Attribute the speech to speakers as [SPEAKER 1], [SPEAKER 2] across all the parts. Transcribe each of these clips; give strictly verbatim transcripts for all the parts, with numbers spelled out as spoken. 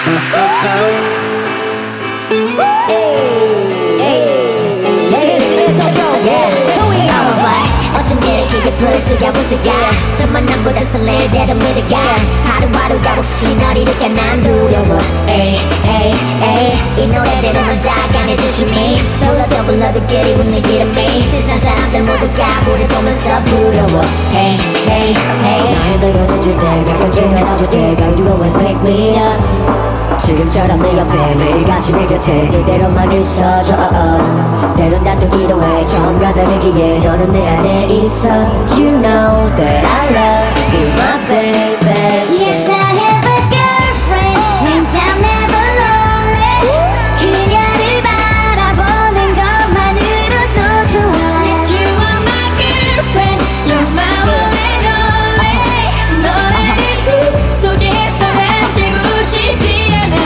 [SPEAKER 1] 불쑥야 불쑥야 첫 만남보다 설레대로 믿어가 하루하루가 혹시 널 잃을까 난 두려워 에이 에이 에이 이 노래들은 넌 다 강해지시 me 불러도 불러도 길이 웃는 이름이 세상 사람들 모두가 우릴 보면서 부러워 Hey hey hey 나의 들어줄 때가 감시 헤어질 때가 You always pick me up 지금처럼 내 옆에 매일같이 내 곁에 그대로만 있어줘 때론 다투기도 해 처음과 다르기에 너는 내 안에 있어 You know that I love you my baby
[SPEAKER 2] Yes I have a girlfriend and I'm never lonely 그녀를 바라보는 것만으로도 좋아 Yes you are my girlfriend You're my one and only 너라는 꿈속에서 난 깨고 싶지 않아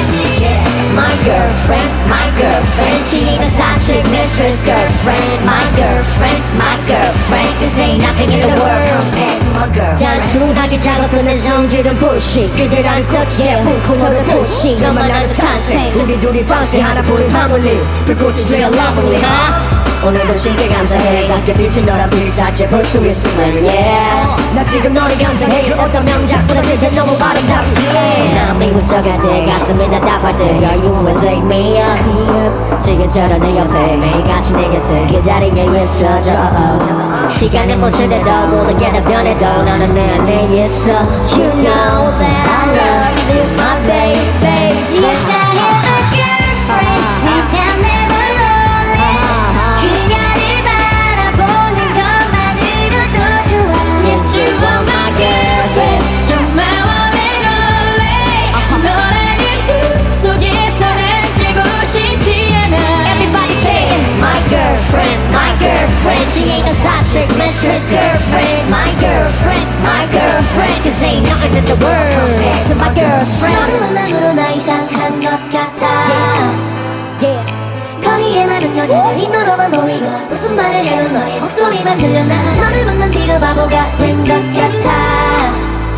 [SPEAKER 1] My girlfriend, my girlfriend She ain't a side chick, mistress girlfriend My girlfriend, my girlfriend This ain't nothing in the world compared to my girlfriend 단순하게 작업한 내 성질은 bullshit 그대란 꽃이야 쿵쿵 너를 pushing 너만 아는 탄생 우리 둘이 방식 하나뿐인 harmony 불꽃이 되어 lovely huh? 오늘도 신께 감사해 낮게 비친 너란 빛사체 볼 수 있으면 yeah 나 지금 너를 감상해 그 어떤 명작보다 그대 너무 아름답기에 나 미국적할 때 가슴이 답답할 때 Girl you always wake me up 지금처럼 내 옆에 매일같이 내 곁에 그 자리에 있어줘 시간은 멈춘데도 모든 게 다 변해도 너는 내 안에 있어 You know that I love you my baby
[SPEAKER 2] Yes I have a girlfriend and I'm never lonely 그녀를 바라보는 것만으로도 좋아
[SPEAKER 1] Yes you are my girlfriend
[SPEAKER 2] You're my one and only 너라는 꿈속에서 난 깨고 싶지 않아
[SPEAKER 1] Everybody say it. My girlfriend, my girlfriend She ain't a side chick, mistress girlfriend My girlfriend, my girlfriend Cause ain't nothing in the world compared to my girlfriend
[SPEAKER 2] 너를 만남으로 나 이상한 것 같아
[SPEAKER 1] Yeah, yeah
[SPEAKER 2] 거리에 많은 여자들이 너로만 보이고 무슨 말을 해도 너의 목소리만 들려 나 너를 만난 뒤로 바보가 된 것 같아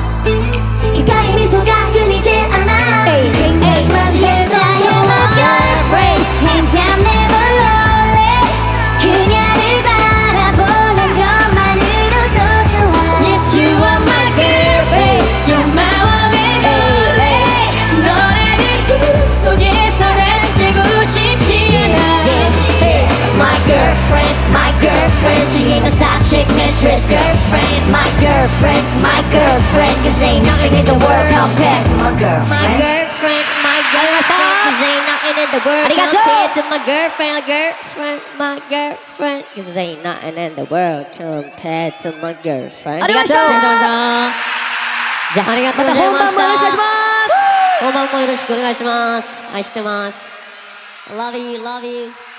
[SPEAKER 2] 귓가에 미소가 끊이질 않아 생각만 해서 You're my girlfriend and I'm never lonely 그녀를 바라보는 것만으로도 좋아
[SPEAKER 1] Yes you are my girlfriend
[SPEAKER 2] You're my one and only 너라는 꿈속에서 난 깨고 싶지 않아
[SPEAKER 1] My girlfriend, my girlfriend She ain't a side chick, mistress girlfriend My girlfriend, my girlfriend Cause ain't nothing in the world compared to my girlfriend My girlfriend, my girlfriend Cause ain't nothing in the world compared to my girlfriend Girlfriend, my girlfriend Cause ain't nothing in the world compared to my girlfriend
[SPEAKER 3] 아리가또!
[SPEAKER 1] 자, 아리가또
[SPEAKER 3] また本番もよろしくお願いします
[SPEAKER 1] 本番もよろしくお願いします愛してます Love you, love you